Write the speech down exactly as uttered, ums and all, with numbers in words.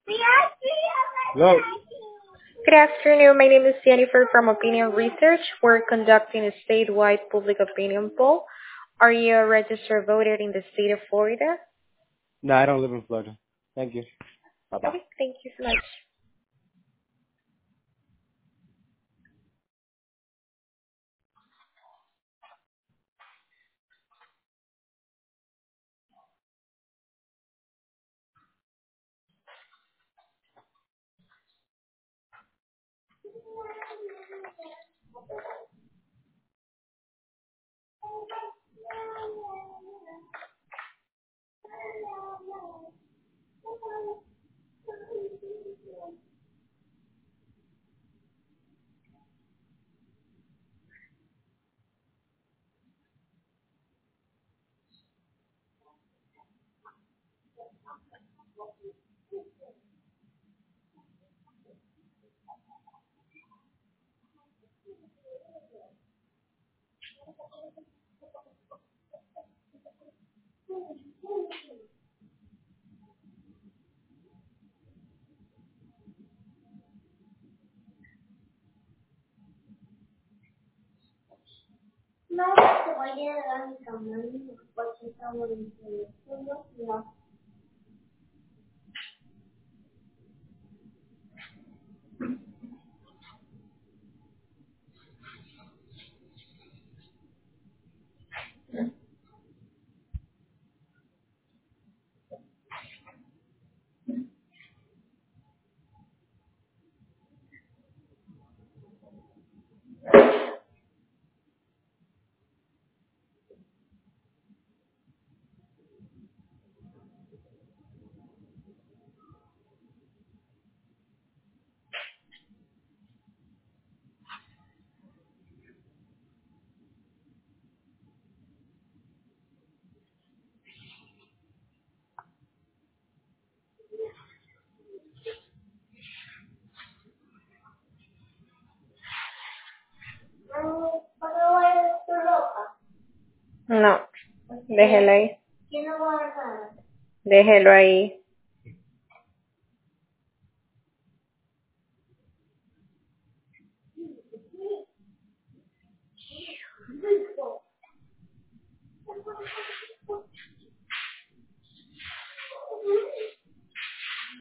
Hello. Good afternoon. My name is Jennifer from Opinion Research. We're conducting a statewide public opinion poll. Are you a registered voter in the state of Florida? No, I don't live in Florida. Thank you. Bye bye. Okay, thank you so much. No, déjelo ahí. Déjelo ahí.